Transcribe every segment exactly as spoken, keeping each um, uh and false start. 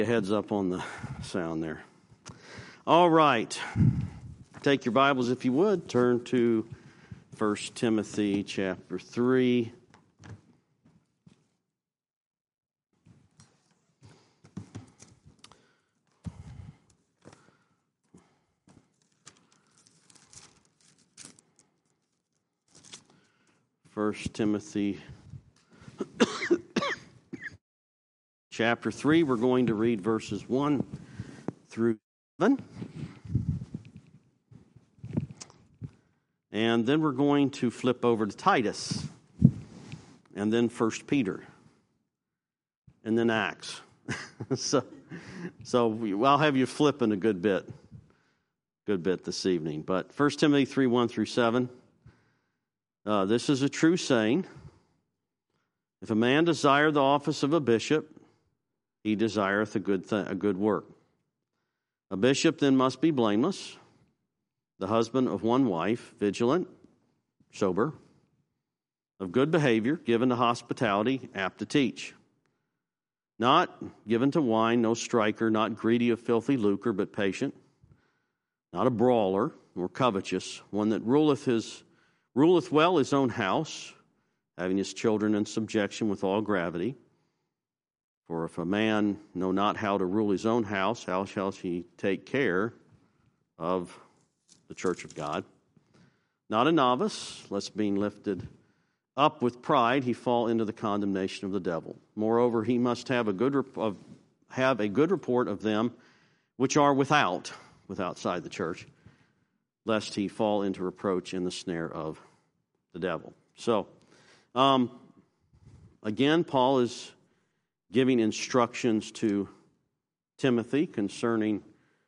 A heads up on the sound there. All right. Take your Bibles, if you would. Turn to First Timothy chapter three. First Timothy chapter three, we're going to read verses one through seven. And then we're going to flip over to Titus. And then First Peter. And then Acts. so so we, I'll have you flipping a good bit. Good bit this evening. But First Timothy three, one through seven. Uh, this is a true saying. If a man desire the office of a bishop, he desireth a good th- a good work. A bishop then must be blameless, the husband of one wife, vigilant, sober, of good behavior, given to hospitality, apt to teach. Not given to wine, no striker, not greedy of filthy lucre, but patient. Not a brawler, nor covetous, one that ruleth his ruleth well his own house, having his children in subjection with all gravity. For if a man know not how to rule his own house, how shall he take care of the church of God? Not a novice, lest being lifted up with pride, he fall into the condemnation of the devil. Moreover, he must have a good rep- of, have a good report of them which are without, with outside the church, lest he fall into reproach in the snare of the devil. So, um, again, Paul is giving instructions to Timothy concerning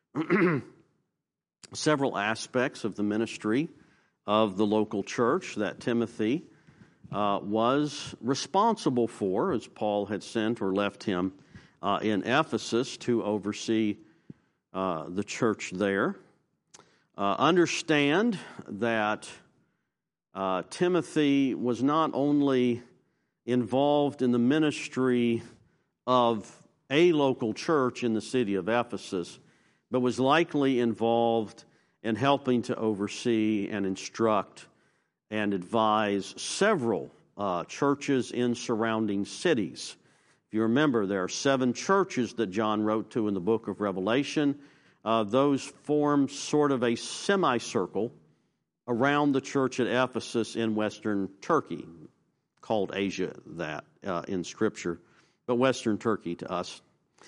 several aspects of the ministry of the local church that Timothy uh, was responsible for, as Paul had sent or left him uh, in Ephesus to oversee uh, the church there. Uh, understand that uh, Timothy was not only involved in the ministry of a local church in the city of Ephesus, but was likely involved in helping to oversee and instruct and advise several uh, churches in surrounding cities. If you remember, there are seven churches that John wrote to in the book of Revelation. Uh, those form sort of a semicircle around the church at Ephesus in western Turkey, called Asia that uh, in Scripture, but western Turkey to us.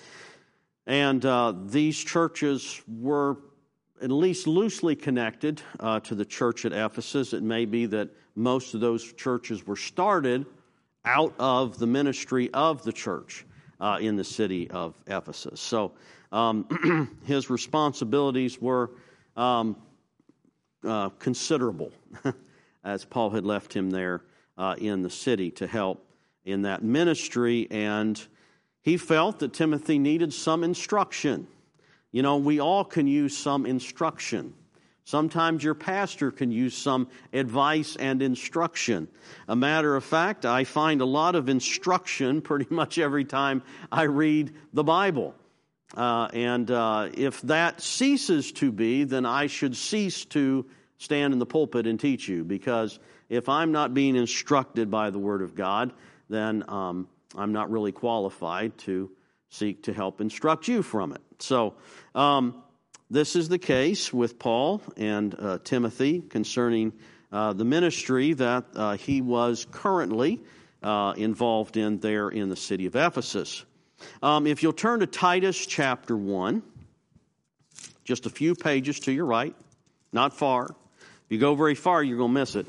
And uh, these churches were at least loosely connected uh, to the church at Ephesus. It may be that most of those churches were started out of the ministry of the church uh, in the city of Ephesus. So um, his responsibilities were um, uh, considerable, as Paul had left him there uh, in the city to help in that ministry, and he felt that Timothy needed some instruction. You know, we all can use some instruction. Sometimes your pastor can use some advice and instruction. A matter of fact, I find a lot of instruction pretty much every time I read the Bible. Uh, and uh, if that ceases to be, then I should cease to stand in the pulpit and teach you, because if I'm not being instructed by the Word of God, then um, I'm not really qualified to seek to help instruct you from it. So um, this is the case with Paul and uh, Timothy concerning uh, the ministry that uh, he was currently uh, involved in there in the city of Ephesus. Um, if you'll turn to Titus chapter one, just a few pages to your right, not far. If you go very far, you're going to miss it.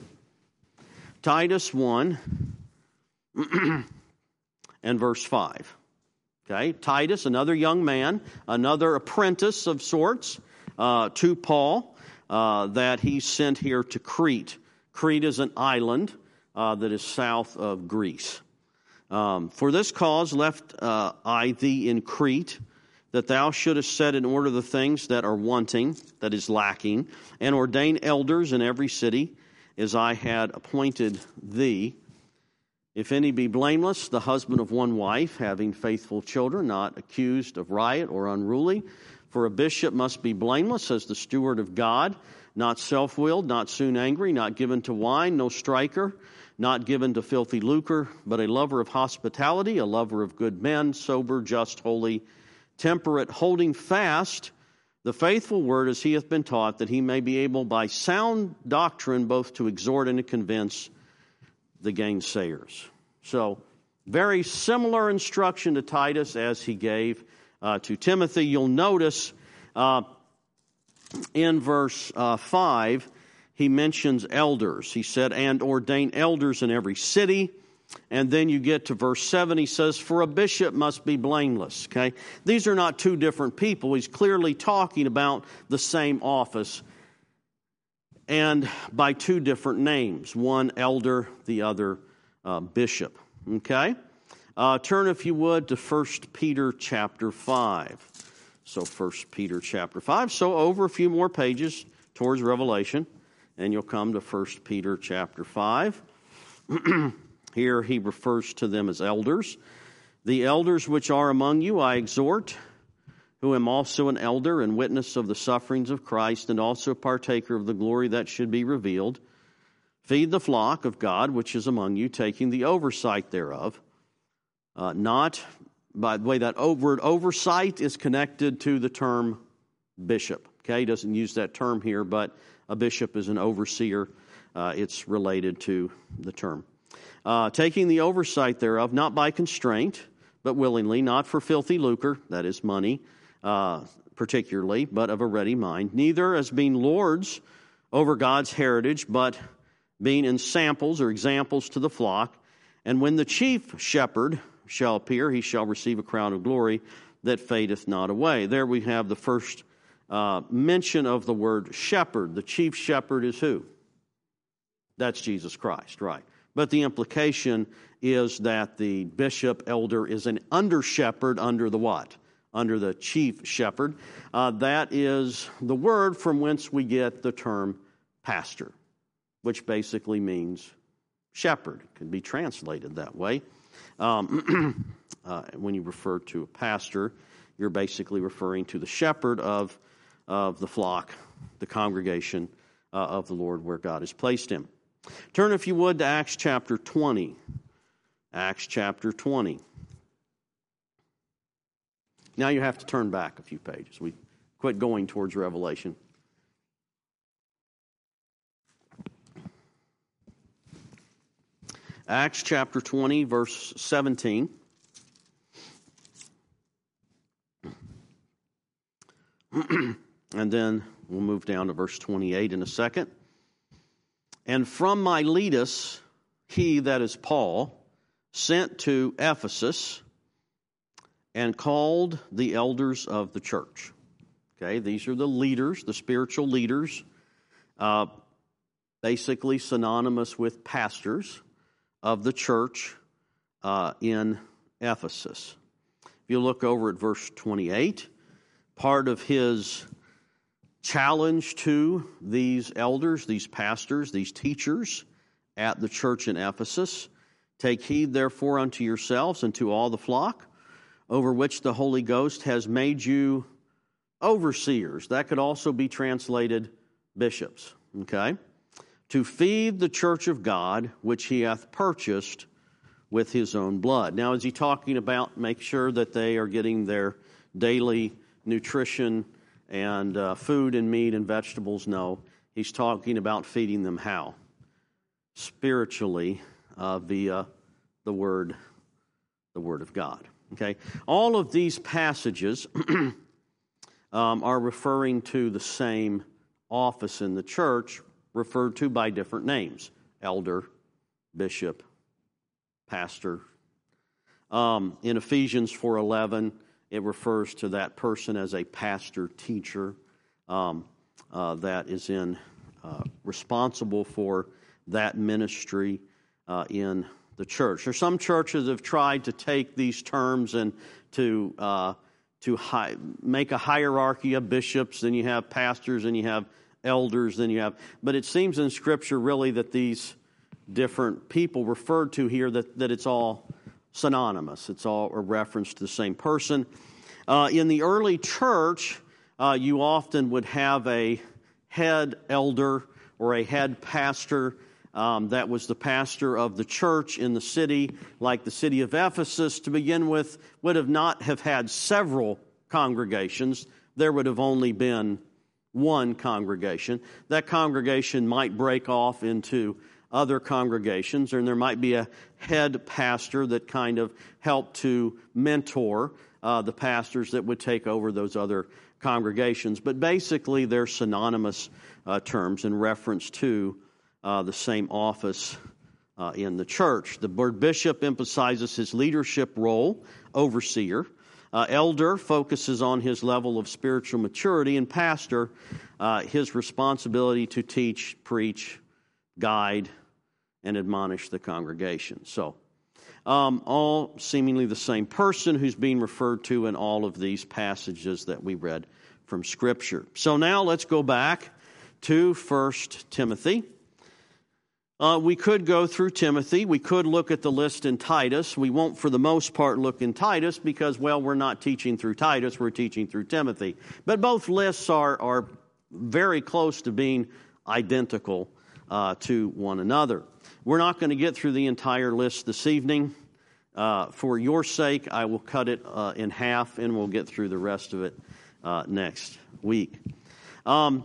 Titus one and verse five. Okay, Titus, another young man, another apprentice of sorts uh, to Paul uh, that he sent here to Crete. Crete is an island uh, that is south of Greece. Um, For this cause left uh, I thee in Crete, that thou shouldest set in order the things that are wanting, that is lacking, and ordain elders in every city, as I had appointed thee. If any be blameless, the husband of one wife, having faithful children, not accused of riot or unruly. For a bishop must be blameless as the steward of God, not self-willed, not soon angry, not given to wine, no striker, not given to filthy lucre, but a lover of hospitality, a lover of good men, sober, just, holy, temperate, holding fast the faithful word as he hath been taught, that he may be able by sound doctrine both to exhort and to convince the gainsayers. So, very similar instruction to Titus as he gave uh, to Timothy. You'll notice uh, in verse uh, five, he mentions elders. He said, and ordain elders in every city. And then you get to verse seven, he says, for a bishop must be blameless. Okay, these are not two different people. He's clearly talking about the same office, and by two different names, one elder, the other uh, bishop. Okay? Uh, turn, if you would, to First Peter chapter five. So First Peter chapter five. So over a few more pages towards Revelation, and you'll come to First Peter chapter five. Here he refers to them as elders. The elders which are among you I exhort, who am also an elder and witness of the sufferings of Christ, and also partaker of the glory that should be revealed. Feed the flock of God which is among you, taking the oversight thereof. Uh, not, by the way, that word oversight is connected to the term bishop. Okay, he doesn't use that term here, but a bishop is an overseer. Uh, it's related to the term. Uh, taking the oversight thereof, not by constraint, but willingly, not for filthy lucre, that is money, uh, particularly, but of a ready mind, neither as being lords over God's heritage, but being in samples or examples to the flock. And when the chief shepherd shall appear, he shall receive a crown of glory that fadeth not away. There we have the first uh, mention of the word shepherd. The chief shepherd is who? That's Jesus Christ, right. But the implication is that the bishop, elder, is an under-shepherd under the what? Under the chief shepherd. Uh, that is the word from whence we get the term pastor, which basically means shepherd. It can be translated that way. Um, uh, when you refer to a pastor, you're basically referring to the shepherd of, of the flock, the congregation uh, of the Lord where God has placed him. Turn, if you would, to Acts chapter twenty. Acts chapter twenty. Now you have to turn back a few pages. We quit going towards Revelation. Acts chapter twenty, verse seventeen. And then we'll move down to verse twenty-eight in a second. And from Miletus, he, that is Paul, sent to Ephesus and called the elders of the church. Okay, these are the leaders, the spiritual leaders, uh, basically synonymous with pastors of the church uh, in Ephesus. If you look over at verse twenty-eight, part of his challenge to these elders, these pastors, these teachers at the church in Ephesus, take heed therefore unto yourselves and to all the flock, over which the Holy Ghost has made you overseers. That could also be translated bishops, okay? To feed the church of God, which he hath purchased with his own blood. Now, is he talking about make sure that they are getting their daily nutrition and uh, food and meat and vegetables? No. He's talking about feeding them how? Spiritually, uh, via the word, the word of God. Okay? All of these passages um, are referring to the same office in the church, referred to by different names: elder, bishop, pastor. Um, in Ephesians four eleven, it refers to that person as a pastor teacher um, uh, that is in uh, responsible for that ministry uh, in the church. There are some churches that have tried to take these terms and to uh, to hi- make a hierarchy of bishops. Then you have pastors, and you have elders, then you have. But it seems in Scripture really that these different people referred to here, that, that it's all synonymous. It's all a reference to the same person. Uh, in the early church, uh, you often would have a head elder or a head pastor. Um, that was the pastor of the church in the city, like the city of Ephesus, to begin with, would have not have had several congregations. There would have only been one congregation. That congregation might break off into other congregations, and there might be a head pastor that kind of helped to mentor uh, the pastors that would take over those other congregations. But basically, they're synonymous uh, terms in reference to uh, the same office uh, in the church. The word bishop emphasizes his leadership role, overseer. Uh, elder focuses on his level of spiritual maturity, and pastor, uh, his responsibility to teach, preach, guide, and admonish the congregation. So, um, all seemingly the same person who's being referred to in all of these passages that we read from Scripture. So now let's go back to First Timothy. Uh, we could go through Timothy. We could look at the list in Titus. We won't, for the most part, look in Titus because, well, we're not teaching through Titus. We're teaching through Timothy. But both lists are, are very close to being identical uh, to one another. We're not going to get through the entire list this evening. Uh, for your sake, I will cut it uh, in half, and we'll get through the rest of it uh, next week. Um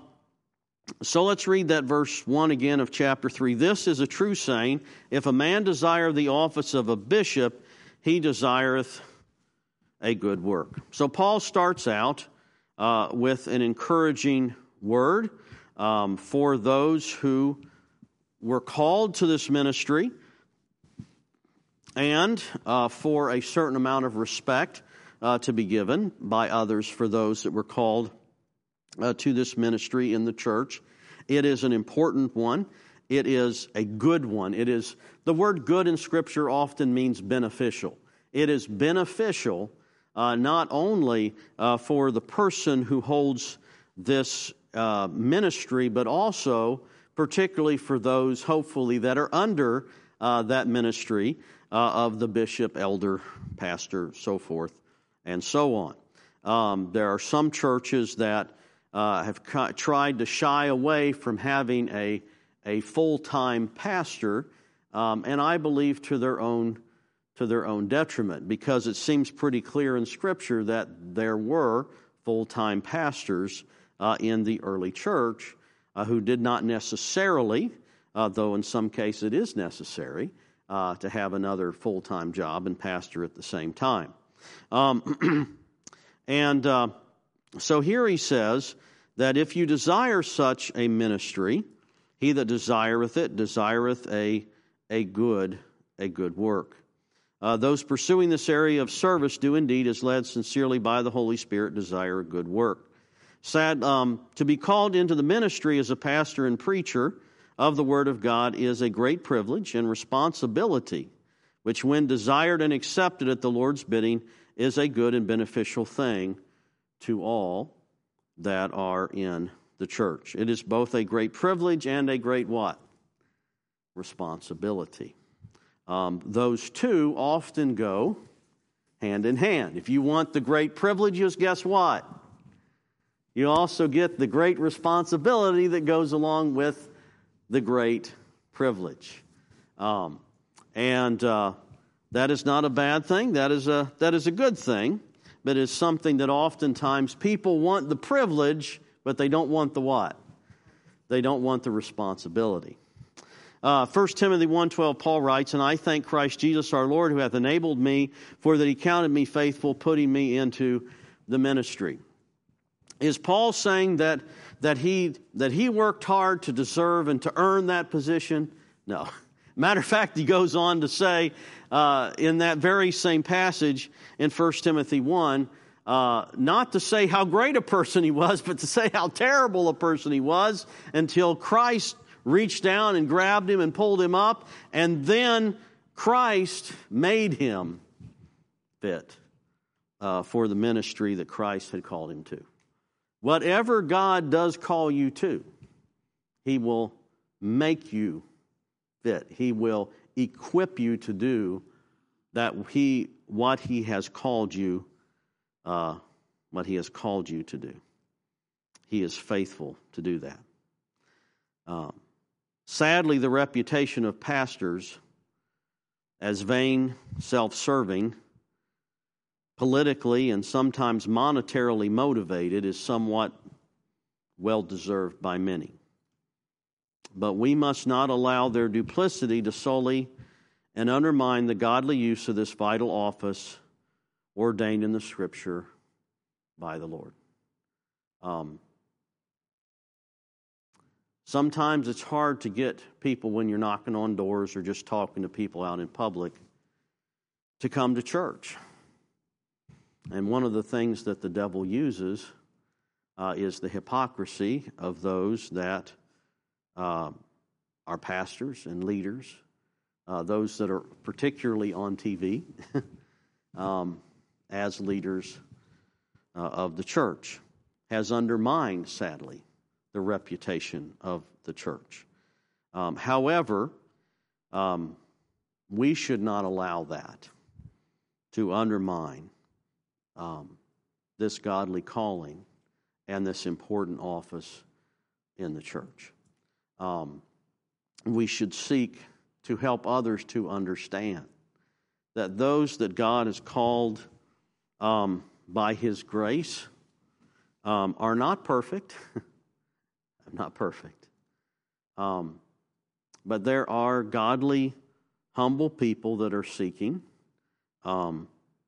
So let's read that verse one again of chapter three. This is a true saying, if a man desire the office of a bishop, he desireth a good work. So Paul starts out uh, with an encouraging word um, for those who were called to this ministry, and uh, for a certain amount of respect uh, to be given by others for those that were called Uh, to this ministry in the church. It is an important one. It is a good one. It is, the word good in Scripture often means beneficial. It is beneficial uh, not only uh, for the person who holds this uh, ministry, but also particularly for those, hopefully, that are under uh, that ministry uh, of the bishop, elder, pastor, so forth, and so on. Um, there are some churches that Uh, have ca- tried to shy away from having a a full-time pastor, um, and I believe to their own to their own detriment, because it seems pretty clear in Scripture that there were full-time pastors uh, in the early church uh, who did not necessarily, uh, though in some cases it is necessary, uh, to have another full-time job and pastor at the same time. Um, and uh, so here he says that if you desire such a ministry, he that desireth it desireth a a good a good work. Uh, those pursuing this area of service do indeed, as led sincerely by the Holy Spirit, desire a good work. Sad um, to be called into the ministry as a pastor and preacher of the Word of God is a great privilege and responsibility, which, when desired and accepted at the Lord's bidding, is a good and beneficial thing to all that are in the church. It is both a great privilege and a great what? Responsibility. Um, those two often go hand in hand. If you want the great privileges, guess what? You also get the great responsibility that goes along with the great privilege. Um, and uh, that is not a bad thing. That is a that is a good thing. But it's something that oftentimes people want the privilege, but they don't want the what? They don't want the responsibility. Uh, First Timothy one twelve, Paul writes, "And I thank Christ Jesus our Lord, who hath enabled me, for that he counted me faithful, putting me into the ministry." Is Paul saying that that he that he worked hard to deserve and to earn that position? No. Matter of fact, he goes on to say uh, in that very same passage in First Timothy one, uh, not to say how great a person he was, but to say how terrible a person he was, until Christ reached down and grabbed him and pulled him up, and then Christ made him fit uh, for the ministry that Christ had called him to. Whatever God does call you to, he will make you fit. He will equip you to do that he what he has called you, uh, what he has called you to do. He is faithful to do that. Um, sadly, the reputation of pastors as vain, self-serving, politically and sometimes monetarily motivated is somewhat well-deserved by many. But we must not allow their duplicity to sully and undermine the godly use of this vital office ordained in the Scripture by the Lord. Um, sometimes it's hard to get people when you're knocking on doors or just talking to people out in public to come to church. And one of the things that the devil uses uh, is the hypocrisy of those that uh, are pastors and leaders, uh, those that are particularly on T V um, as leaders uh, of the church, has undermined, sadly, the reputation of the church. Um, however, um, we should not allow that to undermine Um, this godly calling and this important office in the church. Um, we should seek to help others to understand that those that God has called um, by His grace um, are not perfect. Not perfect. Um, but there are godly, humble people that are seeking um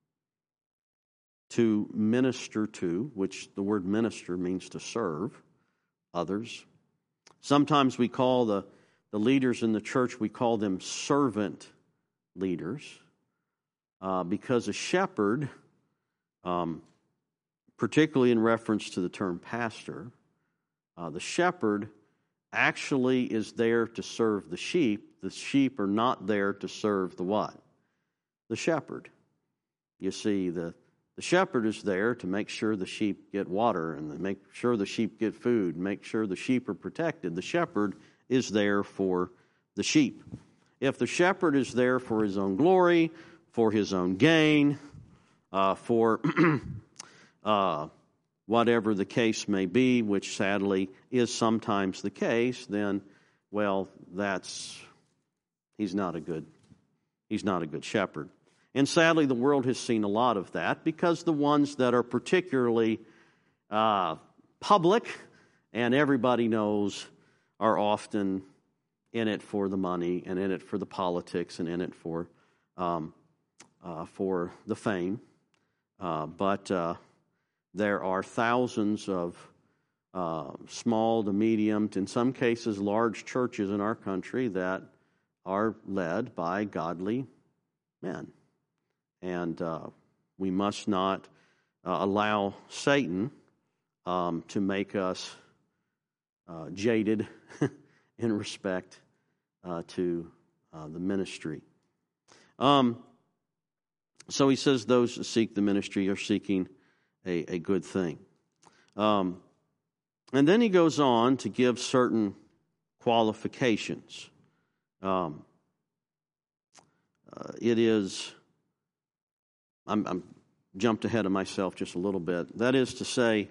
to minister to, which the word minister means to serve others. Sometimes we call the, the leaders in the church, we call them servant leaders, uh, because a shepherd, um, particularly in reference to the term pastor, uh, the shepherd actually is there to serve the sheep. The sheep are not there to serve the what? The shepherd. You see, the The shepherd is there to make sure the sheep get water and make sure the sheep get food, make sure the sheep are protected. The shepherd is there for the sheep. If the shepherd is there for his own glory, for his own gain, uh, for uh, whatever the case may be, which sadly is sometimes the case, then, well, that's he's not a good he's not a good shepherd. And sadly, the world has seen a lot of that because the ones that are particularly uh, public and everybody knows are often in it for the money and in it for the politics and in it for um, uh, for the fame. Uh, but uh, there are thousands of uh, small to medium, to, in some cases large churches in our country that are led by godly men. And uh, we must not uh, allow Satan um, to make us uh, jaded in respect uh, to uh, the ministry. Um, so he says those that seek the ministry are seeking a, a good thing. Um, and then he goes on to give certain qualifications. Um, uh, it is... I'm, I'm jumped ahead of myself just a little bit. That is to say,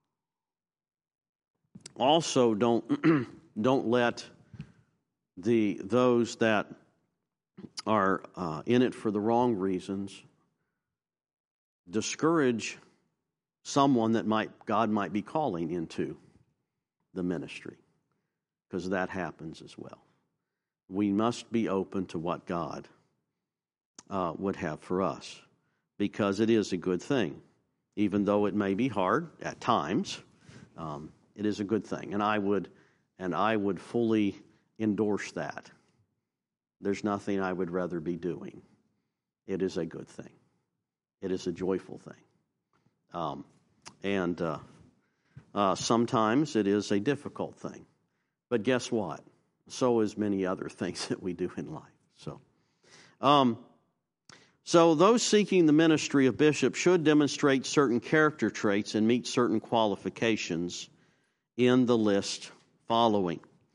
also don't don't let the those that are uh, in it for the wrong reasons discourage someone that might God might be calling into the ministry, because that happens as well. We must be open to what God uh, would have for us, because it is a good thing. Even though it may be hard at times, um, it is a good thing. And I would and I would fully endorse that. There's nothing I would rather be doing. It is a good thing. It is a joyful thing. Um, and uh, uh, sometimes it is a difficult thing. But guess what? So is many other things that we do in life. So, um, So those seeking the ministry of bishop should demonstrate certain character traits and meet certain qualifications in the list following.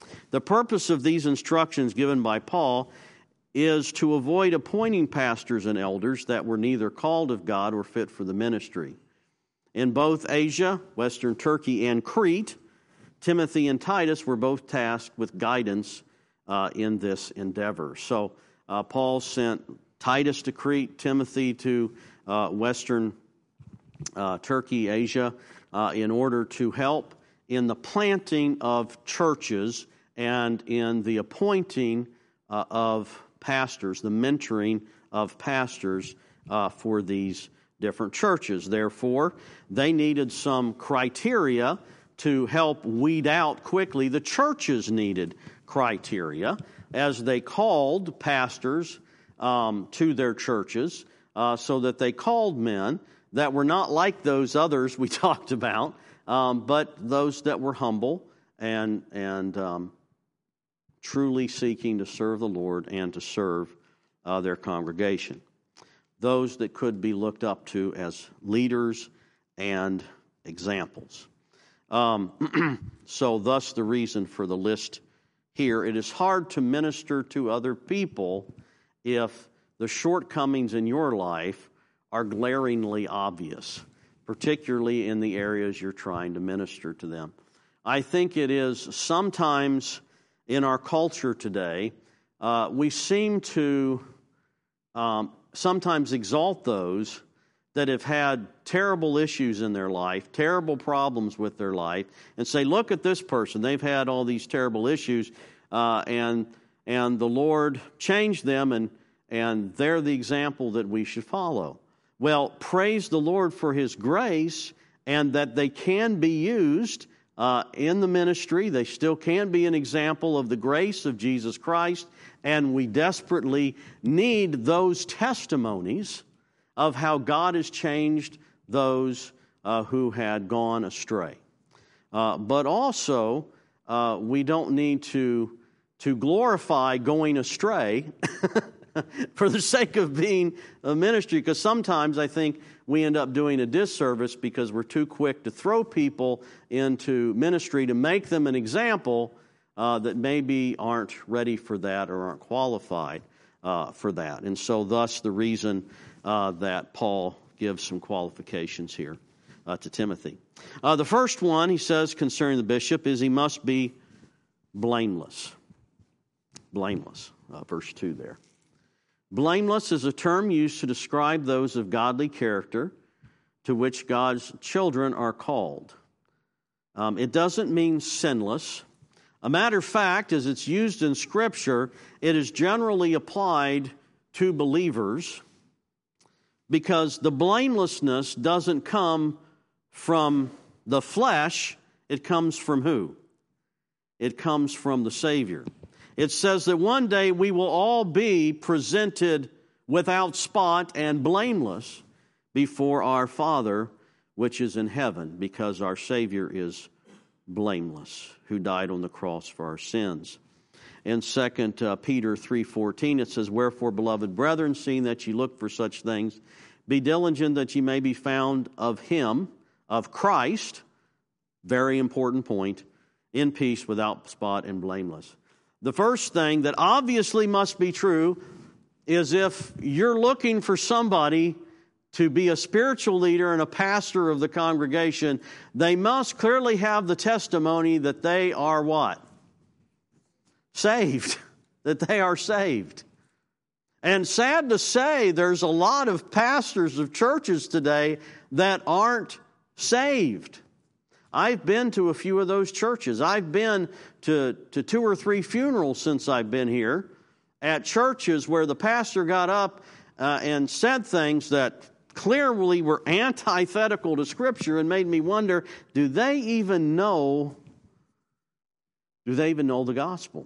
The purpose of these instructions given by Paul is to avoid appointing pastors and elders that were neither called of God or fit for the ministry. In both Asia, Western Turkey, and Crete, Timothy and Titus were both tasked with guidance uh, in this endeavor. So uh, Paul sent Titus to Crete, Timothy to uh, Western uh, Turkey, Asia, uh, in order to help in the planting of churches and in the appointing uh, of pastors, the mentoring of pastors uh, for these different churches. Therefore, they needed some criteria to help weed out quickly. The churches needed criteria as they called pastors um, to their churches, uh, so that they called men that were not like those others we talked about, um, but those that were humble and and um, truly seeking to serve the Lord and to serve uh, their congregation. Those that could be looked up to as leaders and examples. Um, so thus the reason for the list here. It is hard to minister to other people if the shortcomings in your life are glaringly obvious, particularly in the areas you're trying to minister to them. I think it is sometimes in our culture today, uh, we seem to um, sometimes exalt those that have had terrible issues in their life, terrible problems with their life, and say, look at this person. They've had all these terrible issues, uh, and and the Lord changed them, and, and they're the example that we should follow. Well, praise the Lord for His grace, and that they can be used uh, in the ministry. They still can be an example of the grace of Jesus Christ, and we desperately need those testimonies of how God has changed those uh, who had gone astray. Uh, but also, uh, we don't need to, to glorify going astray for the sake of being a ministry, because sometimes I think we end up doing a disservice because we're too quick to throw people into ministry to make them an example uh, that maybe aren't ready for that or aren't qualified uh, for that. And so thus the reason Uh, that Paul gives some qualifications here uh, to Timothy. Uh, the first one, he says, concerning the bishop, is he must be blameless. Blameless, uh, verse two there. Blameless is a term used to describe those of godly character to which God's children are called. Um, it doesn't mean sinless. A matter of fact, as it's used in Scripture, it is generally applied to believers, because the blamelessness doesn't come from the flesh, it comes from who? It comes from the Savior. It says that one day we will all be presented without spot and blameless before our Father which is in heaven, because our Savior is blameless, who died on the cross for our sins. In Second Peter three fourteen, it says, wherefore, beloved brethren, seeing that ye look for such things, be diligent that ye may be found of Him, of Christ, very important point, in peace, without spot and blameless. The first thing that obviously must be true is if you're looking for somebody to be a spiritual leader and a pastor of the congregation, they must clearly have the testimony that they are what? Saved, that they are saved. And sad to say, there's a lot of pastors of churches today that aren't saved. I've been to a few of those churches. I've been to, to two or three funerals since I've been here at churches where the pastor got up uh, and said things that clearly were antithetical to Scripture and made me wonder, do they even know, do they even know the gospel?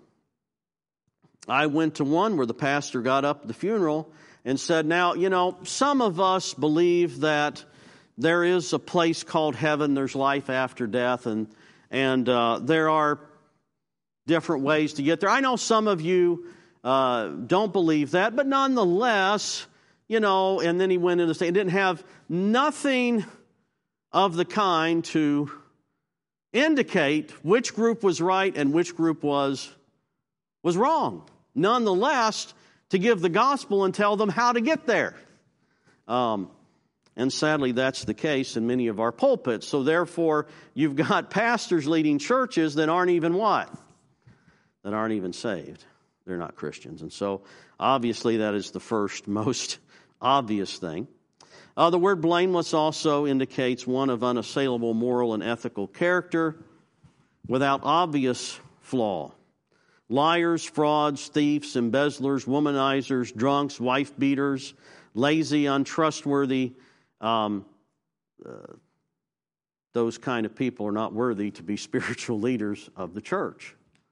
I went to one where the pastor got up at the funeral and said, now, you know, some of us believe that there is a place called heaven, there's life after death, and and uh, there are different ways to get there. I know some of you uh, don't believe that, but nonetheless, you know, and then he went into the state, didn't have nothing of the kind to indicate which group was right and which group was, was wrong. Nonetheless, to give the gospel and tell them how to get there. Um, and sadly, that's the case in many of our pulpits. So therefore, you've got pastors leading churches that aren't even what? That aren't even saved. They're not Christians. And so, obviously, that is the first most obvious thing. Uh, the word blameless also indicates one of unassailable moral and ethical character without obvious flaw. Liars, frauds, thieves, embezzlers, womanizers, drunks, wife-beaters, lazy, untrustworthy, um, uh, those kind of people are not worthy to be spiritual leaders of the church.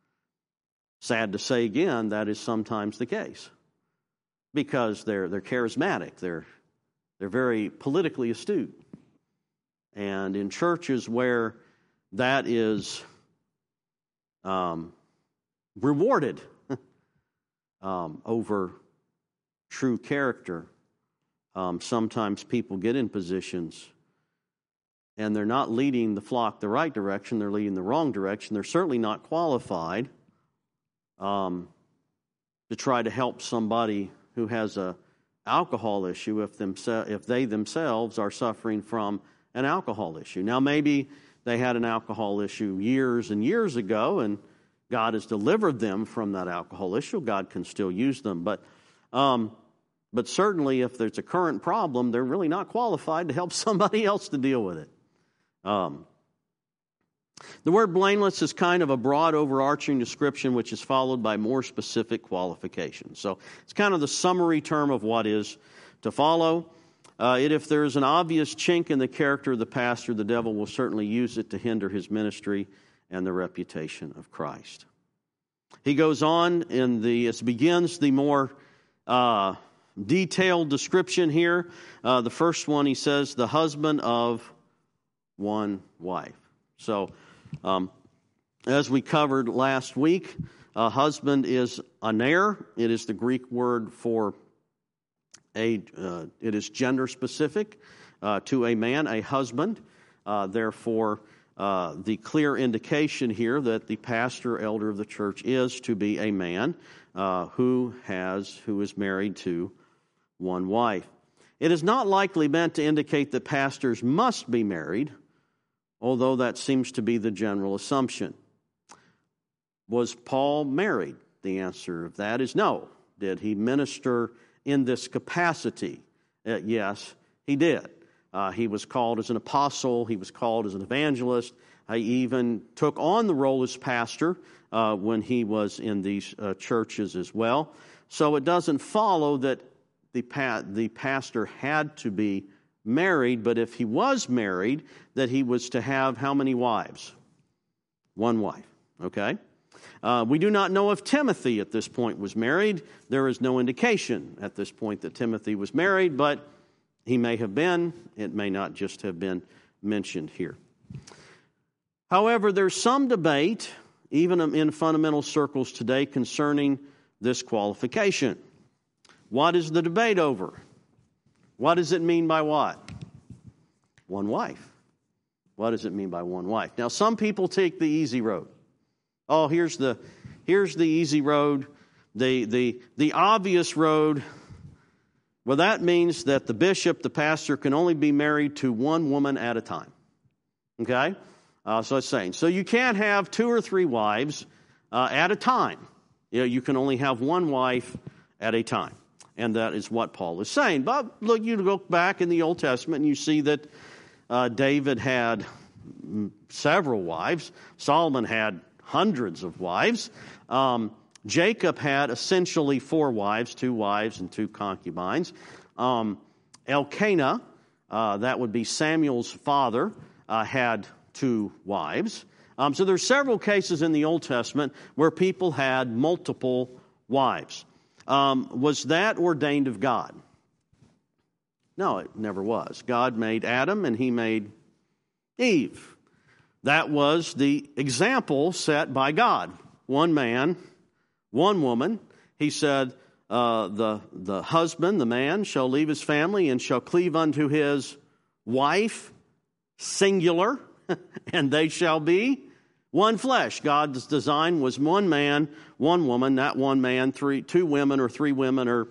Sad to say again, that is sometimes the case because they're they're charismatic, they're they're very politically astute, and in churches where that is um, rewarded um, over true character, um, sometimes people get in positions and they're not leading the flock the right direction; they're leading the wrong direction. They're certainly not qualified Um, to try to help somebody who has a alcohol issue if, themse- if they themselves are suffering from an alcohol issue. Now, maybe they had an alcohol issue years and years ago, and God has delivered them from that alcohol issue. God can still use them. But, um, but certainly, if there's a current problem, they're really not qualified to help somebody else to deal with it. Um The word blameless is kind of a broad, overarching description which is followed by more specific qualifications. So it's kind of the summary term of what is to follow. Uh, it, if there is an obvious chink in the character of the pastor, the devil will certainly use it to hinder his ministry and the reputation of Christ. He goes on in the, it begins the more uh, detailed description here. Uh, the first one, he says, the husband of one wife. So, Um, as we covered last week, a husband is aner. It is the Greek word for a. Uh, it is gender specific uh, to a man, a husband. Uh, therefore, uh, the clear indication here that the pastor, elder of the church, is to be a man uh, who has who is married to one wife. It is not likely meant to indicate that pastors must be married, although that seems to be the general assumption. Was Paul married? The answer of that is no. Did he minister in this capacity? Uh, yes, he did. Uh, he was called as an apostle. He was called as an evangelist. He even took on the role as pastor uh, when he was in these uh, churches as well. So it doesn't follow that the pa- the pastor had to be married, but if he was married, that he was to have how many wives? One wife, okay? Uh, we do not know if Timothy at this point was married. There is no indication at this point that Timothy was married, but he may have been. It may not just have been mentioned here. However, there's some debate, even in fundamental circles today, concerning this qualification. What is the debate over? What does it mean by what? One wife. What does it mean by one wife? Now, some people take the easy road. Oh, here's the here's the easy road, the the the obvious road. Well, that means that the bishop, the pastor, can only be married to one woman at a time. Okay? Uh, so it's saying, so you can't have two or three wives uh, at a time. You know, you can only have one wife at a time. And that is what Paul is saying. But look, you look back in the Old Testament and you see that uh, David had several wives. Solomon had hundreds of wives. Um, Jacob had essentially four wives, two wives and two concubines. Um, Elkanah, uh, that would be Samuel's father, uh, had two wives. Um, so there's several cases in the Old Testament where people had multiple wives. Um, was that ordained of God? No, it never was. God made Adam and he made Eve. That was the example set by God. One man, one woman. He said, uh, the, the husband, the man, shall leave his family and shall cleave unto his wife, singular. and they shall be one flesh. God's design was one man, one woman, not one man, three, two women or three women, or,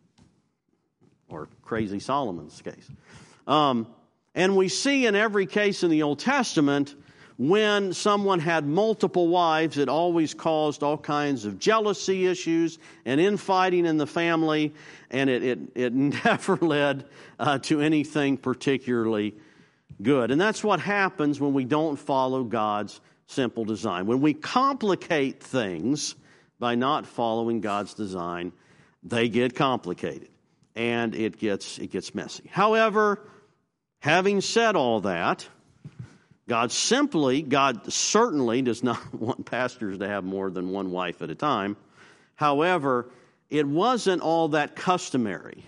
or crazy Solomon's case. Um, and we see in every case in the Old Testament, when someone had multiple wives, it always caused all kinds of jealousy issues and infighting in the family, and it, it, it never led uh, to anything particularly good. And that's what happens when we don't follow God's simple design. When we complicate things by not following God's design, they get complicated, and it gets, it gets messy. However, having said all that, God simply, God certainly does not want pastors to have more than one wife at a time. However, it wasn't all that customary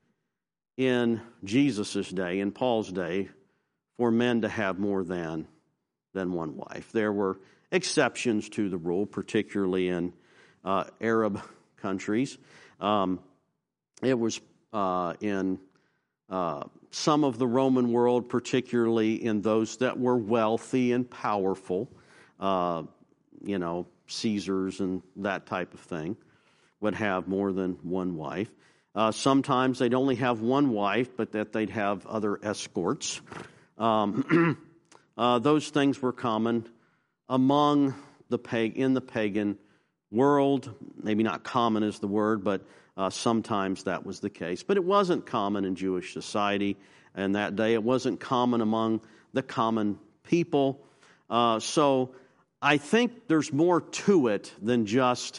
in Jesus' day, in Paul's day, for men to have more than, than one wife. There were exceptions to the rule, particularly in uh, Arab countries. Um, it was uh, in uh, some of the Roman world, particularly in those that were wealthy and powerful, uh, you know, Caesars and that type of thing, would have more than one wife. Uh, sometimes they'd only have one wife, but that they'd have other escorts. Um, uh, those things were common among the pag- in the pagan world. Maybe not common is the word, but uh, sometimes that was the case. But it wasn't common in Jewish society in that day. It wasn't common among the common people. Uh, so I think there's more to it than just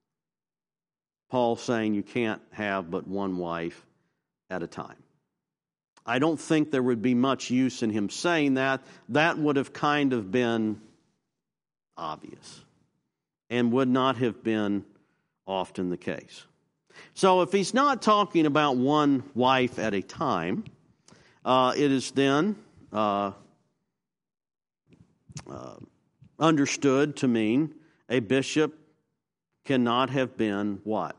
Paul saying you can't have but one wife at a time. I don't think there would be much use in him saying that. That would have kind of been obvious and would not have been often the case. So if he's not talking about one wife at a time, uh, it is then uh, uh, understood to mean a bishop cannot have been what?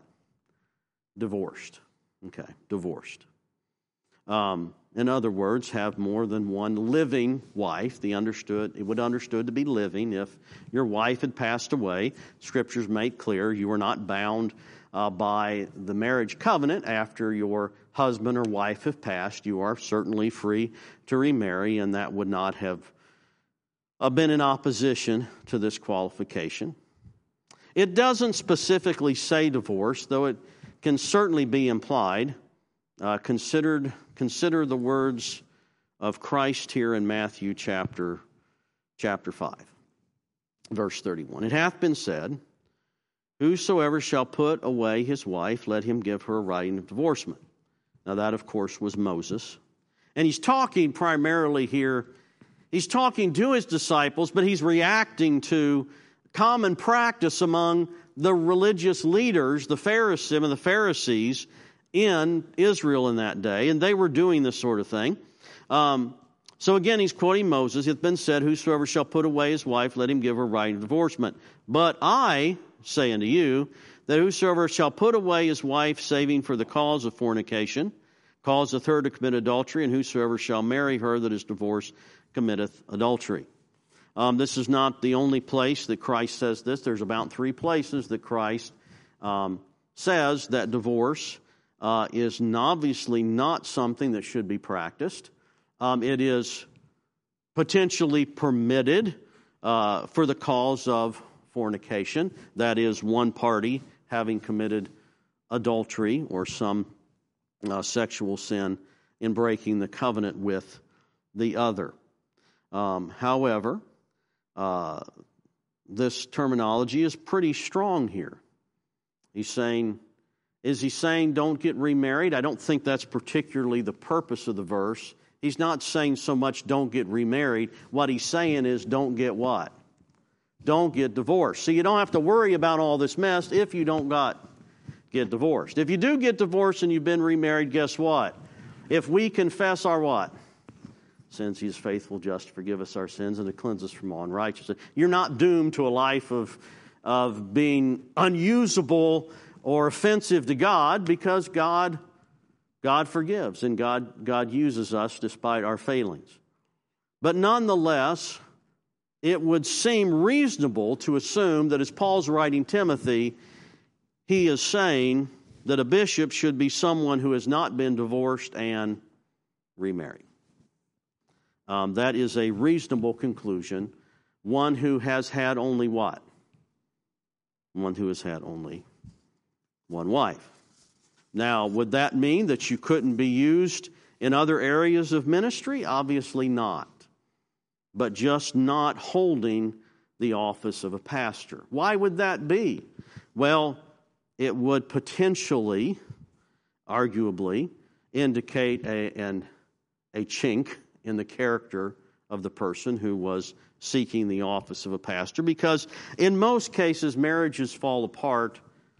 Divorced. Okay, divorced. Um, in other words, have more than one living wife. The understood it would understood to be living. If your wife had passed away, Scriptures make clear you are not bound uh, by the marriage covenant after your husband or wife have passed. You are certainly free to remarry, and that would not have uh, been in opposition to this qualification. It doesn't specifically say divorce, though it can certainly be implied. Uh, considered, consider the words of Christ here in Matthew chapter, chapter five, verse thirty-one. It hath been said, whosoever shall put away his wife, let him give her a writing of divorcement. Now that, of course, was Moses. And he's talking primarily here, he's talking to his disciples, but he's reacting to common practice among the religious leaders, the Pharisees and the Pharisees in Israel in that day, and they were doing this sort of thing. Um, so again, he's quoting Moses. It hath been said, whosoever shall put away his wife, let him give her writing of divorcement. But I say unto you, that whosoever shall put away his wife, saving for the cause of fornication, causeth her to commit adultery, and whosoever shall marry her that is divorced, committeth adultery. Um, this is not the only place that Christ says this. There's about three places that Christ um, says that divorce uh, is obviously not something that should be practiced. Um, it is potentially permitted uh, for the cause of fornication. That is, one party having committed adultery or some uh, sexual sin in breaking the covenant with the other. Um, however, Uh, this terminology is pretty strong here. He's saying, is he saying don't get remarried? I don't think that's particularly the purpose of the verse. He's not saying so much don't get remarried. What he's saying is don't get what? Don't get divorced. So you don't have to worry about all this mess if you don't got get divorced. If you do get divorced and you've been remarried, guess what? If we confess our what? Sins, he is faithful, just to forgive us our sins and to cleanse us from all unrighteousness. You're not doomed to a life of, of being unusable or offensive to God, because God, God forgives and God, God uses us despite our failings. But nonetheless, it would seem reasonable to assume that as Paul's writing Timothy, he is saying that a bishop should be someone who has not been divorced and remarried. Um, that is a reasonable conclusion. One who has had only what? One who has had only one wife. Now, would that mean that you couldn't be used in other areas of ministry? Obviously not. But just not holding the office of a pastor. Why would that be? Well, it would potentially, arguably, indicate a, an, a chink in the character of the person who was seeking the office of a pastor, because in most cases marriages fall apart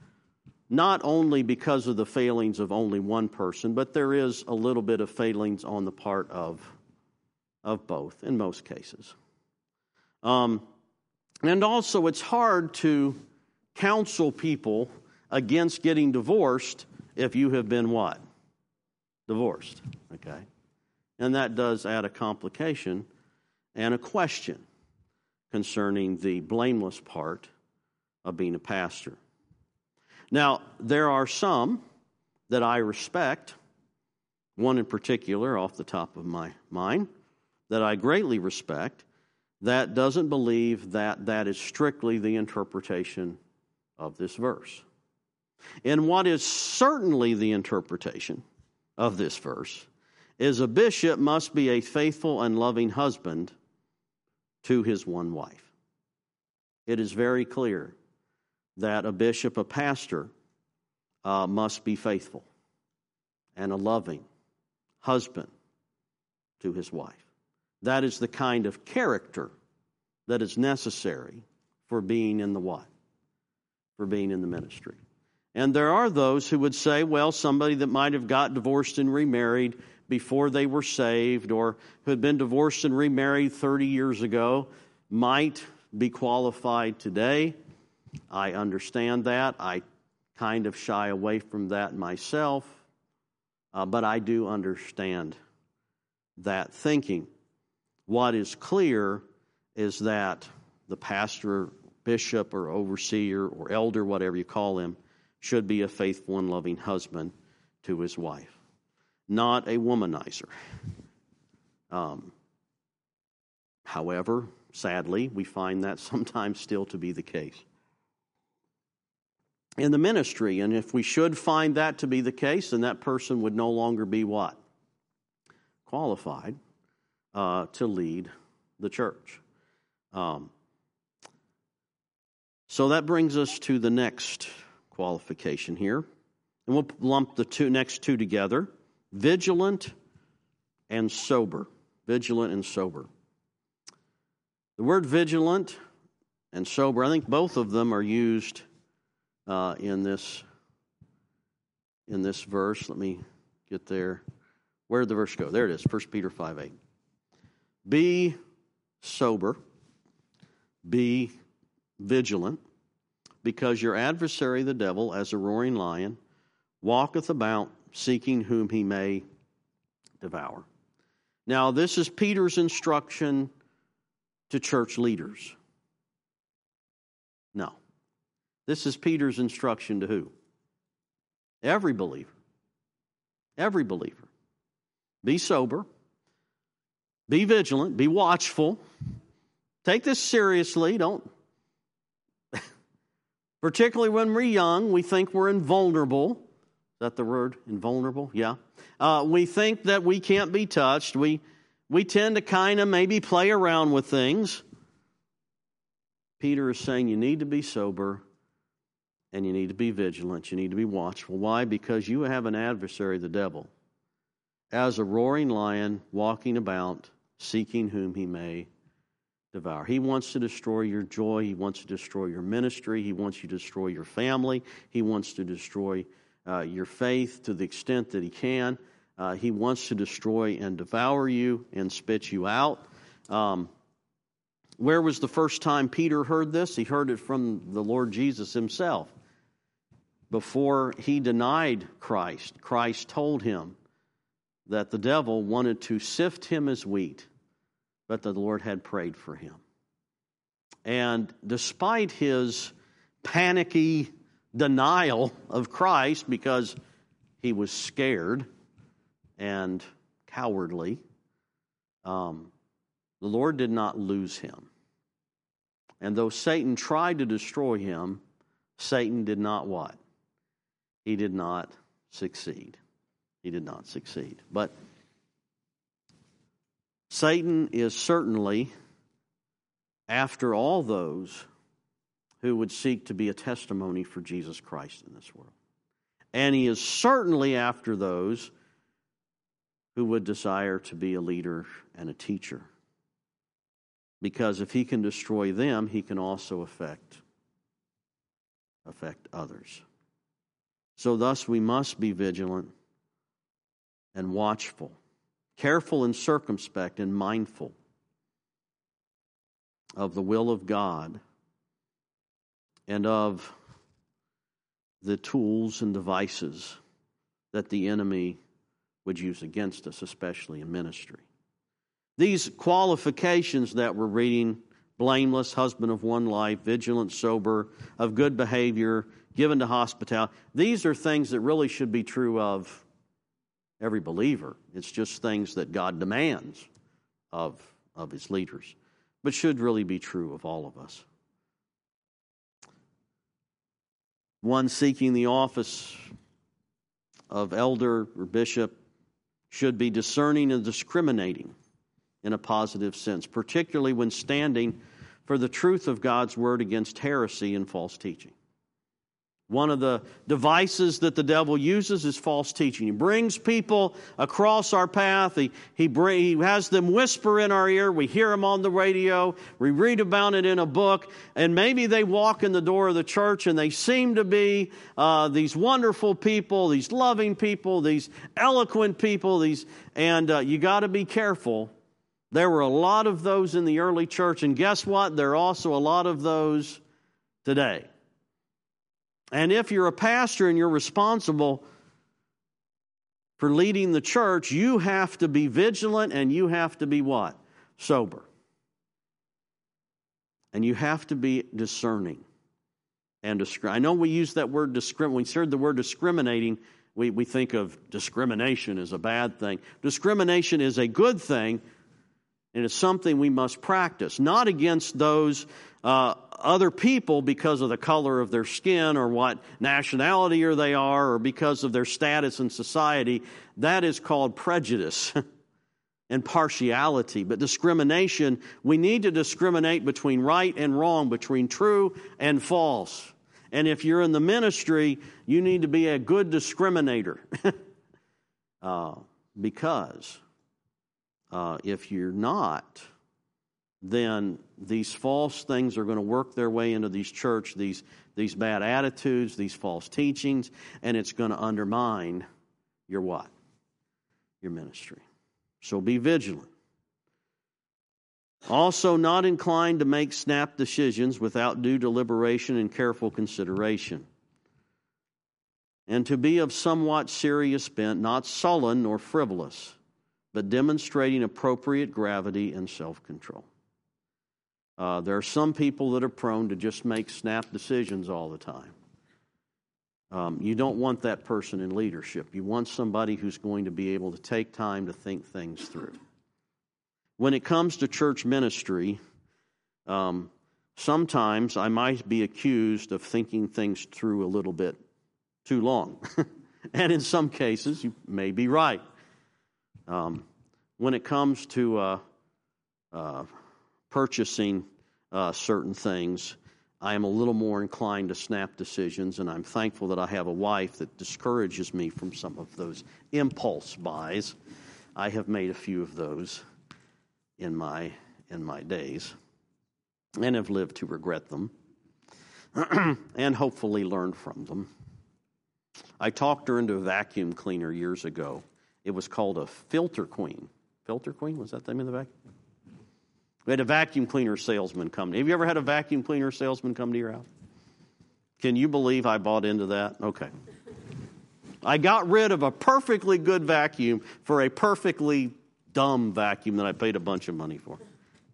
not only because of the failings of only one person, but there is a little bit of failings on the part of, of both in most cases. Um, and also it's hard to counsel people against getting divorced if you have been what? Divorced, okay? And that does add a complication and a question concerning the blameless part of being a pastor. Now, there are some that I respect, one in particular off the top of my mind, that I greatly respect, that doesn't believe that that is strictly the interpretation of this verse. And what is certainly the interpretation of this verse is a bishop must be a faithful and loving husband to his one wife. It is very clear that a bishop, a pastor, uh, must be faithful and a loving husband to his wife. That is the kind of character that is necessary for being in the what? For being in the ministry. And there are those who would say, well, somebody that might have got divorced and remarried before they were saved, or who had been divorced and remarried thirty years ago, might be qualified today. I understand that. I kind of shy away from that myself, uh, but I do understand that thinking. What is clear is that the pastor, bishop, or overseer, or elder, whatever you call him, should be a faithful and loving husband to his wife, not a womanizer. Um, however, sadly, we find that sometimes still to be the case in the ministry. And if we should find that to be the case, then that person would no longer be what? Qualified uh, to lead the church. Um, so that brings us to the next qualification here. And we'll lump the two next two together. Vigilant and sober. Vigilant and sober. The word vigilant and sober, I think both of them are used uh, in this in this verse. Let me get there. Where did the verse go? There it is, First Peter five eight. Be sober, be vigilant, because your adversary the devil, as a roaring lion, walketh about, seeking whom he may devour. Now, this is Peter's instruction to church leaders. No. This is Peter's instruction to who? Every believer. Every believer. Be sober. Be vigilant. Be watchful. Take this seriously. Don't. Particularly when we're young, we think we're invulnerable. Is that the word? Invulnerable? Yeah. Uh, we think that we can't be touched. We we tend to kind of maybe play around with things. Peter is saying you need to be sober and you need to be vigilant. You need to be watchful. Why? Because you have an adversary, the devil, as a roaring lion walking about, seeking whom he may devour. He wants to destroy your joy. He wants to destroy your ministry. He wants you to destroy your family. He wants to destroy uh, your faith to the extent that he can. Uh, he wants to destroy and devour you and spit you out. Um, where was the first time Peter heard this? He heard it from the Lord Jesus himself. Before he denied Christ, Christ told him that the devil wanted to sift him as wheat, but the Lord had prayed for him. And despite his panicky denial of Christ because he was scared and cowardly, um, the Lord did not lose him. And though Satan tried to destroy him, Satan did not what? He did not succeed. He did not succeed. But Satan is certainly after all those who would seek to be a testimony for Jesus Christ in this world. And he is certainly after those who would desire to be a leader and a teacher. Because if he can destroy them, he can also affect, affect others. So thus we must be vigilant and watchful, careful and circumspect and mindful of the will of God and of the tools and devices that the enemy would use against us, especially in ministry. These qualifications that we're reading, blameless, husband of one life, vigilant, sober, of good behavior, given to hospitality, these are things that really should be true of every believer. It's just things that God demands of, of his leaders, but should really be true of all of us. One seeking the office of elder or bishop should be discerning and discriminating in a positive sense, particularly when standing for the truth of God's word against heresy and false teaching. One of the devices that the devil uses is false teaching. He brings people across our path. He, he, bring, he has them whisper in our ear. We hear them on the radio. We read about it in a book. And maybe they walk in the door of the church and they seem to be uh, these wonderful people, these loving people, these eloquent people. These, and uh, you got to be careful. There were a lot of those in the early church. And guess what? There are also a lot of those today. And if you're a pastor and you're responsible for leading the church, you have to be vigilant and you have to be what? Sober. And you have to be discerning and discri- I know we use that word discriminate. When we heard the word discriminating, we, we think of discrimination as a bad thing. Discrimination is a good thing, and it's something we must practice, not against those uh, other people because of the color of their skin or what nationality or they are or because of their status in society. That is called prejudice and partiality. But discrimination, we need to discriminate between right and wrong, between true and false. And if you're in the ministry, you need to be a good discriminator. uh, because uh, if you're not, then these false things are going to work their way into these church, these, these bad attitudes, these false teachings, and it's going to undermine your what? Your ministry. So be vigilant. Also, not inclined to make snap decisions without due deliberation and careful consideration. And to be of somewhat serious bent, not sullen nor frivolous, but demonstrating appropriate gravity and self-control. Uh, there are some people that are prone to just make snap decisions all the time. Um, you don't want that person in leadership. You want somebody who's going to be able to take time to think things through. When it comes to church ministry, um, sometimes I might be accused of thinking things through a little bit too long. And in some cases, you may be right. Um, when it comes to uh, uh, purchasing uh, certain things, I am a little more inclined to snap decisions, and I'm thankful that I have a wife that discourages me from some of those impulse buys. I have made a few of those in my in my days, and have lived to regret them, and hopefully learned from them. I talked her into a vacuum cleaner years ago. It was called a Filter Queen. Filter Queen? Was that the name of the vacuum? We had a vacuum cleaner salesman come. Have you ever had a vacuum cleaner salesman come to your house? Can you believe I bought into that? Okay. I got rid of a perfectly good vacuum for a perfectly dumb vacuum that I paid a bunch of money for.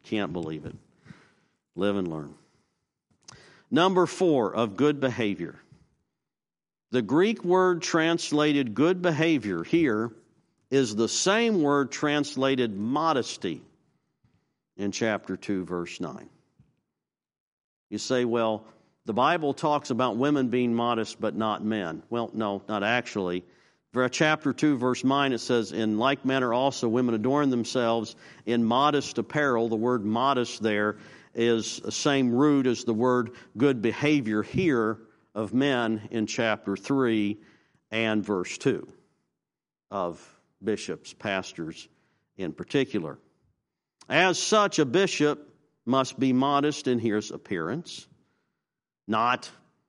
Can't believe it. Live and learn. Number four, of good behavior. The Greek word translated good behavior here is the same word translated modesty in chapter two, verse nine. You say, well, the Bible talks about women being modest, but not men. Well, no, not actually. For chapter two, verse nine, it says, in like manner also women adorn themselves in modest apparel. The word modest there is the same root as the word good behavior here of men in chapter three and verse two of bishops, pastors in particular. As such, a bishop must be modest in his appearance, not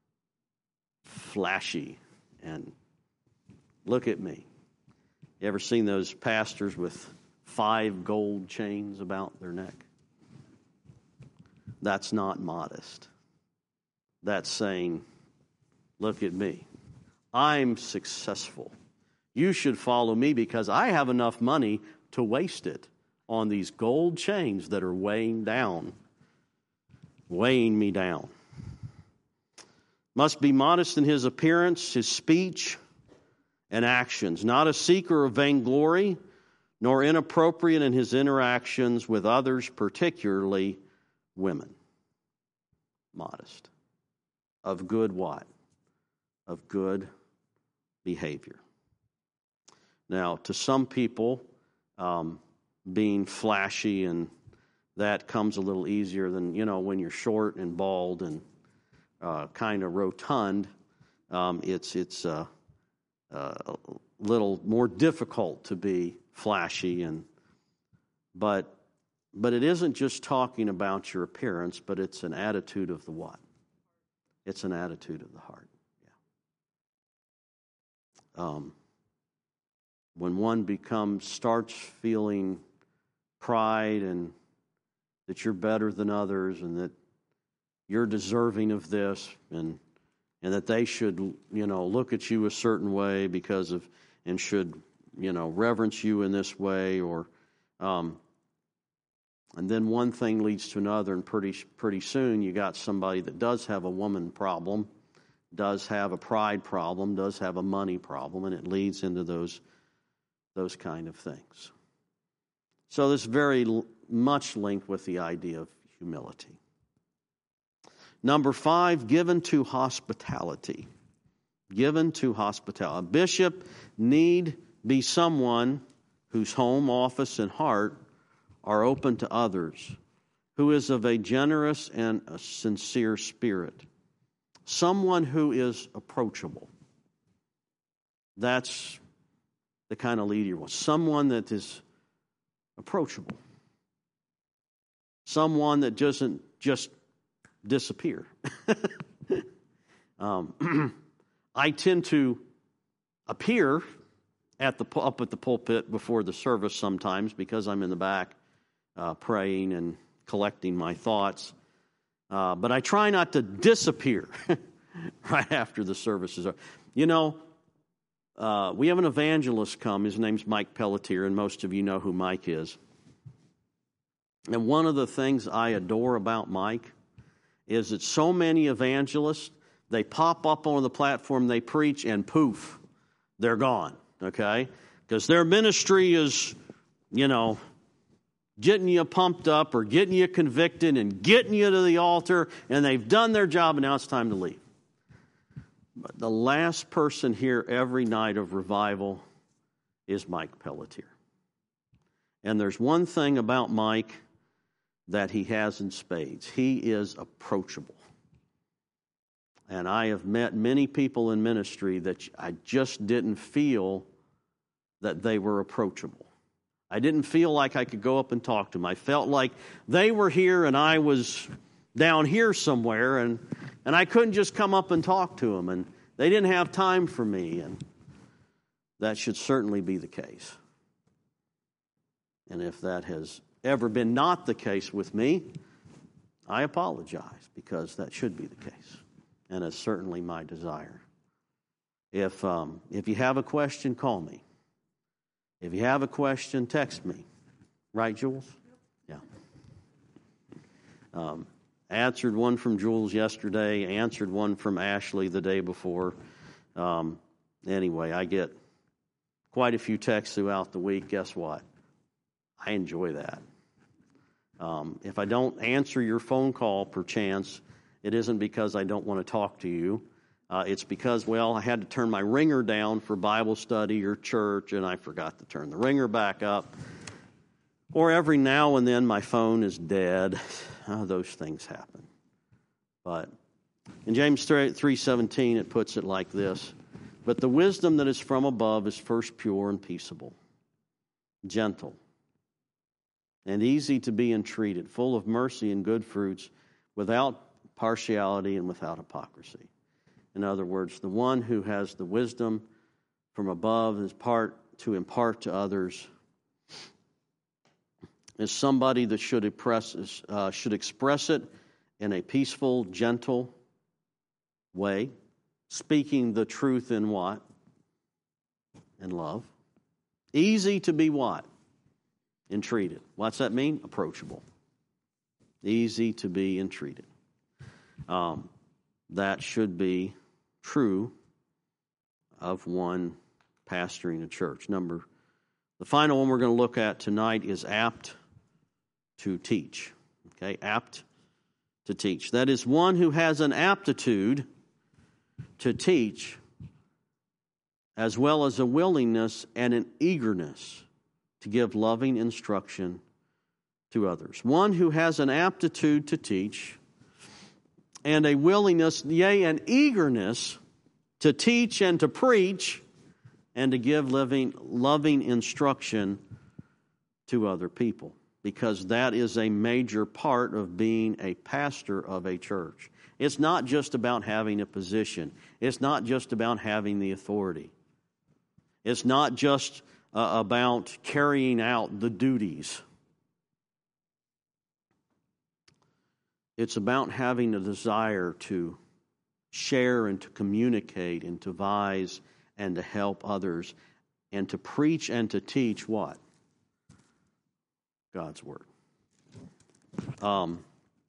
flashy and look at me. You ever seen those pastors with five gold chains about their neck? That's not modest. That's saying, look at me. I'm successful. You should follow me because I have enough money to waste it on these gold chains that are weighing down, weighing me down. Must be modest in his appearance, his speech, and actions, not a seeker of vainglory, nor inappropriate in his interactions with others, particularly women. Modest. Of good what? Of good behavior. Now, to some people, um, being flashy and that comes a little easier than, you know, when you're short and bald and uh, kind of rotund, um, it's it's uh, uh, a little more difficult to be flashy and but but it isn't just talking about your appearance, but it's an attitude of the what? It's an attitude of the heart. Yeah. Um, when one becomes starts feeling pride and that you're better than others and that you're deserving of this and and that they should, you know, look at you a certain way because of and should, you know, reverence you in this way or um, and then one thing leads to another and pretty pretty soon you got somebody that does have a woman problem, does have a pride problem, does have a money problem, and it leads into those those kind of things. So this very l- much linked with the idea of humility. Number five, given to hospitality. Given to hospitality. A bishop need be someone whose home, office, and heart are open to others, who is of a generous and a sincere spirit. Someone who is approachable. That's the kind of leader you want. Someone that is approachable. Someone that doesn't just disappear. um, I tend to appear at the up at the pulpit before the service sometimes because I'm in the back uh, praying and collecting my thoughts. Uh, but I try not to disappear right after the services are. You know, uh, we have an evangelist come. His name's Mike Pelletier, and most of you know who Mike is. And one of the things I adore about Mike is that so many evangelists, they pop up on the platform, they preach, and poof, they're gone, okay? Because their ministry is, you know, getting you pumped up or getting you convicted and getting you to the altar, and they've done their job, and now it's time to leave. But the last person here every night of revival is Mike Pelletier. And there's one thing about Mike that he has in spades. He is approachable. And I have met many people in ministry that I just didn't feel that they were approachable. I didn't feel like I could go up and talk to them. I felt like they were here and I was down here somewhere, and, and I couldn't just come up and talk to them, and they didn't have time for me, and that should certainly be the case. And if that has ever been not the case with me, I apologize, because that should be the case, and it's certainly my desire. If um, if you have a question, call me. If you have a question, text me. Right, Jules? Yeah. Um, answered one from Jules yesterday, answered one from Ashley the day before. Um, anyway, I get quite a few texts throughout the week. Guess what? I enjoy that. Um, if I don't answer your phone call perchance, it isn't because I don't want to talk to you. Uh, it's because, well, I had to turn my ringer down for Bible study or church, and I forgot to turn the ringer back up. Or every now and then my phone is dead. Uh, those things happen. But in James three seventeen, it puts it like this. But the wisdom that is from above is first pure and peaceable, gentle, and easy to be entreated, full of mercy and good fruits, without partiality and without hypocrisy. In other words, the one who has the wisdom from above is part to impart to others is somebody that should express, uh, should express it in a peaceful, gentle way, speaking the truth in what? In love. Easy to be what? Entreated. What's that mean? Approachable. Easy to be entreated. Um, that should be true of one pastoring a church. Number, the final one we're going to look at tonight is apt to teach. Okay, apt to teach. That is one who has an aptitude to teach, as well as a willingness and an eagerness to give loving instruction to others. One who has an aptitude to teach and a willingness, yea, an eagerness to teach and to preach and to give living, loving instruction to other people, because that is a major part of being a pastor of a church. It's not just about having a position. It's not just about having the authority. It's not just uh, about carrying out the duties. It's about having a desire to share and to communicate and to advise and to help others and to preach and to teach what? God's Word. Um,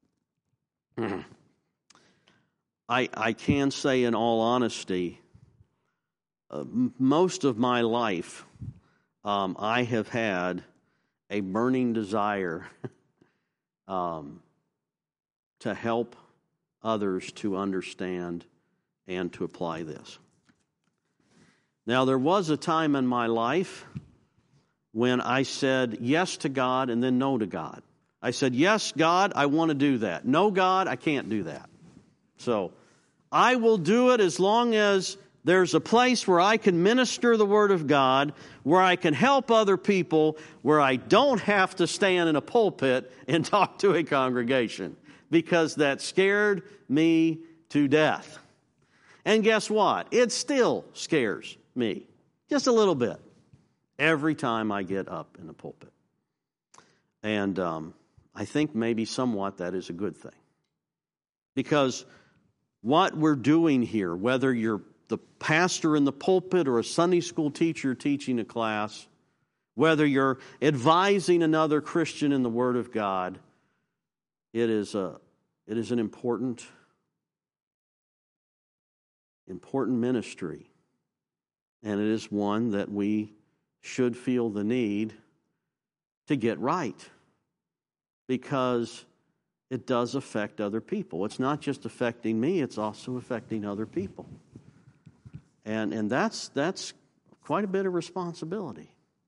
I, I can say in all honesty, uh, m- most of my life, um, I have had a burning desire um, to help others to understand and to apply this. Now, there was a time in my life when I said yes to God and then no to God. I said, yes, God, I want to do that. No, God, I can't do that. So I will do it as long as there's a place where I can minister the Word of God, where I can help other people, where I don't have to stand in a pulpit and talk to a congregation, because that scared me to death. And guess what? It still scares me, just a little bit, every time I get up in the pulpit. And um, I think maybe somewhat that is a good thing. Because what we're doing here, whether you're the pastor in the pulpit or a Sunday school teacher teaching a class, whether you're advising another Christian in the Word of God, it is a it is an important, important ministry. And it is one that we should feel the need to get right, because it does affect other people. It's not just affecting me, it's also affecting other people. And and that's that's quite a bit of responsibility.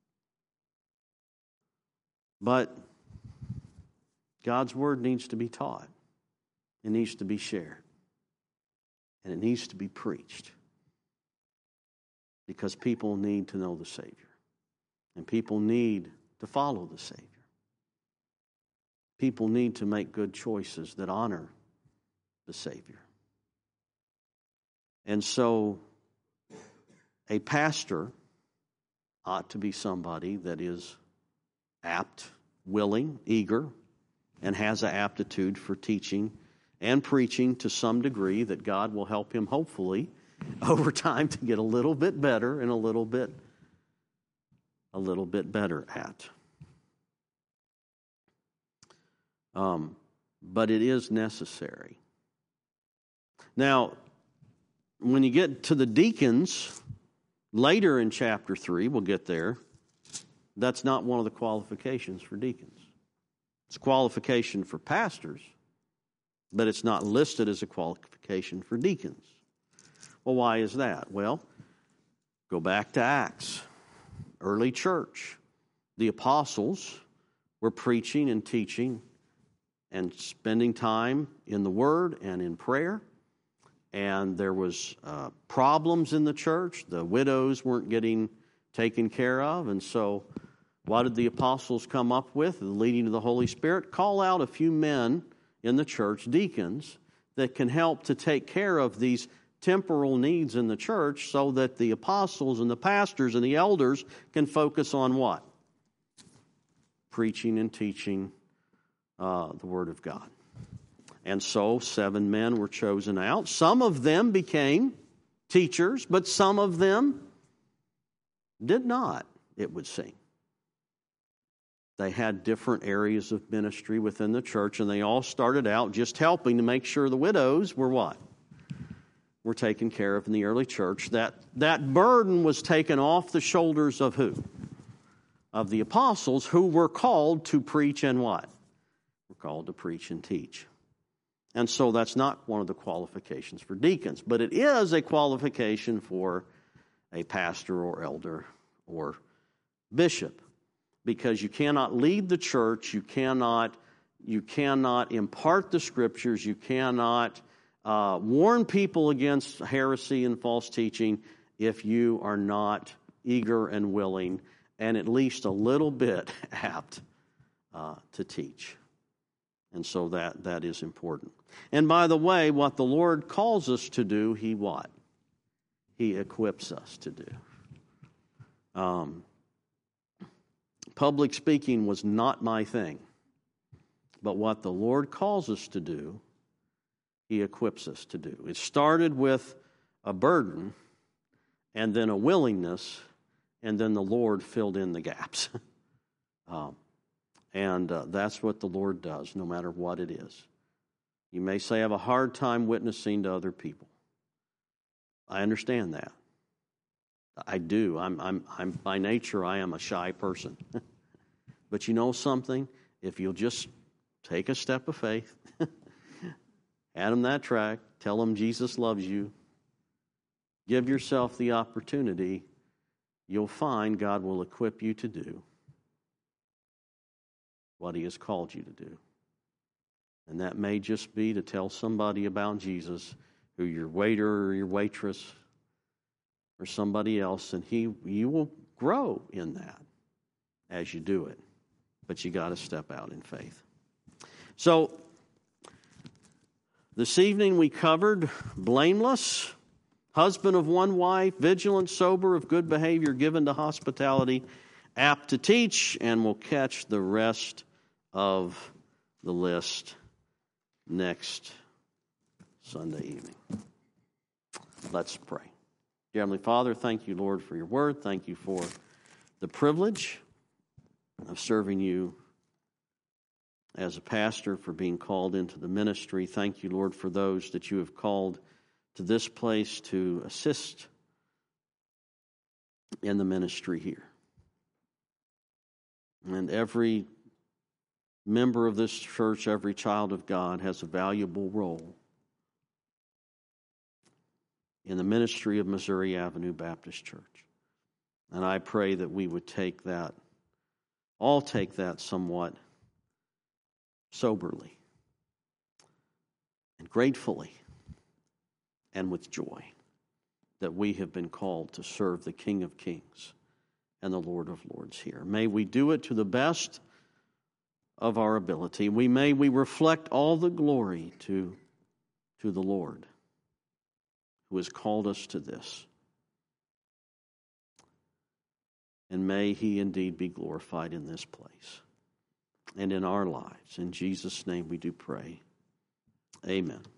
But God's Word needs to be taught. It needs to be shared. And it needs to be preached. Because people need to know the Savior. And people need to follow the Savior. People need to make good choices that honor the Savior. And so, a pastor ought to be somebody that is apt, willing, eager, and has an aptitude for teaching and preaching to some degree that God will help him, hopefully, over time to get a little bit better and a little bit, a little bit better at. Um, but it is necessary. Now, when you get to the deacons, later in chapter three, we'll get there, that's not one of the qualifications for deacons. It's a qualification for pastors, but it's not listed as a qualification for deacons. Well, why is that? Well, go back to Acts, early church. The apostles were preaching and teaching and spending time in the Word and in prayer. And there was uh, problems in the church. The widows weren't getting taken care of. And so what did the apostles come up with? The leading of the Holy Spirit. Call out a few men in the church, deacons, that can help to take care of these temporal needs in the church so that the apostles and the pastors and the elders can focus on what? Preaching and teaching uh, the Word of God. And so seven men were chosen out. Some of them became teachers, but some of them did not, it would seem. They had different areas of ministry within the church, and they all started out just helping to make sure the widows were what? Were taken care of in the early church. That, that burden was taken off the shoulders of who? Of the apostles, who were called to preach and what? Were called to preach and teach. And so that's not one of the qualifications for deacons, but it is a qualification for a pastor or elder or bishop, because you cannot lead the church, you cannot, you cannot impart the Scriptures, you cannot uh, warn people against heresy and false teaching if you are not eager and willing and at least a little bit apt uh, to teach. And so that, that is important. And by the way, what the Lord calls us to do, He what? He equips us to do. Um, public speaking was not my thing. But what the Lord calls us to do, He equips us to do. It started with a burden, and then a willingness, and then the Lord filled in the gaps. um, And uh, that's what the Lord does, no matter what it is. You may say, I have a hard time witnessing to other people. I understand that. I do. I'm, I'm, I'm by nature, I am a shy person. But you know something? If you'll just take a step of faith, hand them that tract, tell them Jesus loves you, give yourself the opportunity, you'll find God will equip you to do what He has called you to do. And that may just be to tell somebody about Jesus, who your waiter or your waitress or somebody else, and he you will grow in that as you do it. But you got to step out in faith. So, this evening we covered blameless, husband of one wife, vigilant, sober, of good behavior, given to hospitality, apt to teach, and we'll catch the rest of the list next Sunday evening. Let's pray. Dear Heavenly Father, thank you, Lord, for your word. Thank you for the privilege of serving you as a pastor, for being called into the ministry. Thank you, Lord, for those that you have called to this place to assist in the ministry here. And every member of this church, every child of God, has a valuable role in the ministry of Missouri Avenue Baptist Church. And I pray that we would take that, all take that somewhat soberly and gratefully and with joy, that we have been called to serve the King of Kings and the Lord of Lords here. May we do it to the best of our ability. We may we reflect all the glory to, to the Lord, who has called us to this. And may He indeed be glorified in this place and in our lives. In Jesus' name we do pray. Amen.